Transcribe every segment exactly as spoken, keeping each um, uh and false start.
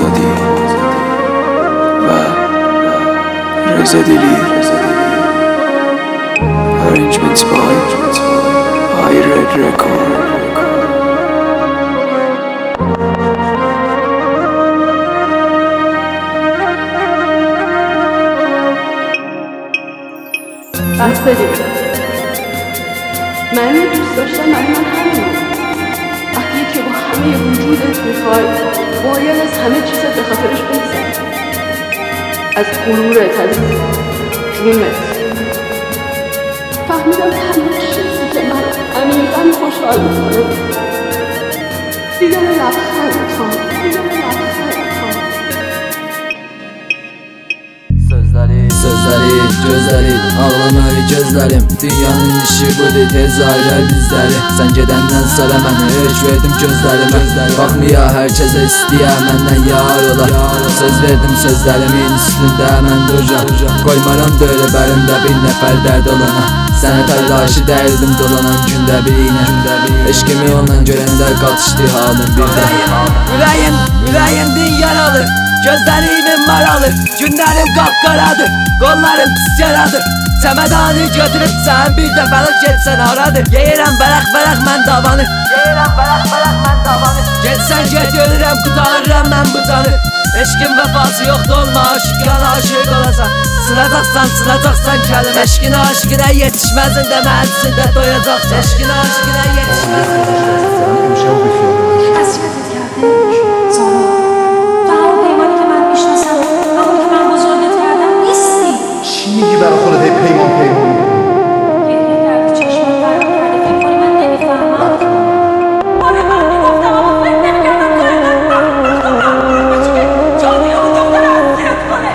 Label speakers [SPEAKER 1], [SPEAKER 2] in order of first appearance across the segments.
[SPEAKER 1] آزادی و رضادلی. Arrangements by I Red Record.
[SPEAKER 2] بسته دیگه. من دوست داشتم من من همینم. وقتی که با همه وجودت میخوای باید از همه چیزت به خاطرش بگذری، از غرورت، از جونت. فهمیدم تنها چیزی که من عمیقاً خوشحال میکنم دیدن لبخندتان، دیدن لبخندتان.
[SPEAKER 3] Sözleri, sözleri, gözleri, ağlamır gözlerim. Dünyanın işi budur, tez ayrı bizleri. Sen gedəndən sonra mən heç verdim gözlərimi. Baxmaya hər kəsə istəyə məndən yar ola. Söz verdim sözlərimin üstündə mən duracam. Qoymaram döylə bərimdə bir nəfər dərd olana. Sənə taylaşı dərdim dolanan gündə birinə. Eşkimi ondan görəndə qatışdı halım birdə. Ürəyim, ürəyimdin yaralı, gözlərimin maralı. Günlərim qapqaradır, qollarım pis yaradır. Çəmədanı götürüb sən bir dəfəlik getsən haradır. Yeyirəm vərəq-vərəq mən davanı, Yeyirəm vərəq-vərəq mən davanı. Getsən get görürəm, qutarıram mən bu canı. Eşkin vəfası yoxdur, olma aşıqyan aşıq olasan. Sınacaqsan, sınacaqsan kəlim. Eşkin aşıqına yetişməzin deməlisin də doyacaqsan. Eşkin aşıqına yetişməzin
[SPEAKER 4] حسرتت کرده سارا، تو همون پیمانی که من میشناسم، همونی که من بزرگت کردم نیستی.
[SPEAKER 5] چی میگی برای خودت هی پیمان پیمان میکنی؟
[SPEAKER 4] گریه کردی، چشمات فرار کرده، فکر کنی من نمیفهمم. آره من میگفتم اما فکر نمیکردم تو اینقدر بخت بچه جانی اون دختر اذیت کنه.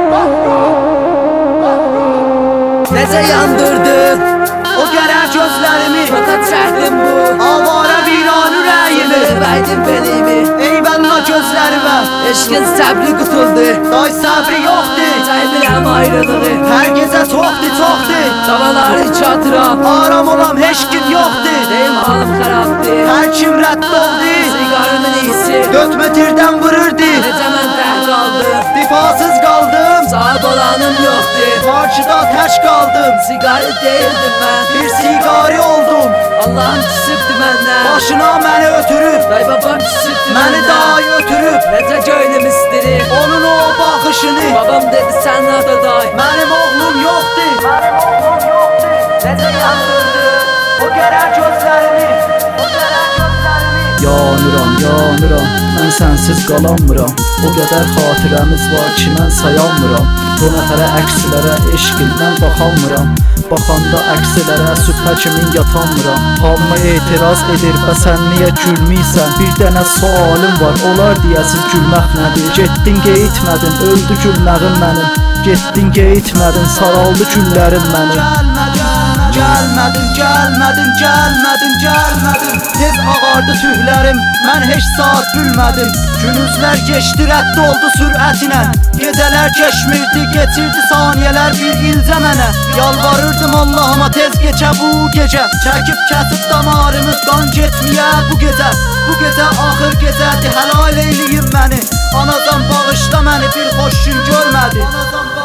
[SPEAKER 3] Necə yandırdın o qərər gözlərimi, Çota çəkdim bu avara viran ürəyimi. Verdim belimi, ey bənna gözlərimə. Eşqin səbri qutuldu, day səbri yoxdur. Çəkdirəm ayrılığı, hər gecə çoxdur, çoxdur. Davaları çatıram, aram olam, heç kim yoxdur. Deyim halım xarabdır, hər kim rədd oldu. Sigarımın iyisi dörd metrdən vururdu. Necə mən dəh qaldım, difasız qaldım. Sahib olanım yoxdur, parçada təş qaldım. Sigarı deyildim mən, bir sigari oldum. Allah'ım küsübdü məndən, başına məni ötürüb. Day babam küsübdü məni day ötürüb. Necə göynüm istirir onun o baxışını. Babam dedi sən adı day, mənim oğlum yoxdur, mənim oğlum yoxdur. Necə yandırdı o qərər gözlərimi, o qərər gözlərimi.
[SPEAKER 6] Yanıram, yanıram, mən sənsiz qalanmıram. O qədər xatirəmiz var ki mən sayanmıram. Bu nəfərə əkslərə eşqil mən baxanmıram. Baxanda əkslərə sübhə kimin yatanmıram. Hamma etiraz edir və sən niyə gülmiysən? Bir dənə sualım var, olar deyəsiz gülmək nədir? Getdin qeyitmədin, öldü gülməyim mənim. Getdin qeyitmədin, saraldı güllərim mənim.
[SPEAKER 3] Gəlmədin, gəlmədin, gəlmədin, gəlmədin. Tez ağardı tühlərim, mən heç saat bilmədim. Günüzlər geçdi, rədd oldu sürətinə. Gecələr keçmirdi, geçirdi saniyələr bir ilcə mənə. Yalvarırdım Allahıma tez geçə bu gecə. Çəkib kəsib damarımız qan getməyə bu gecə. Bu gecə axır gecədir, həlal eyləyim məni. Anadan bağışla məni, bir xoş gün görmədi.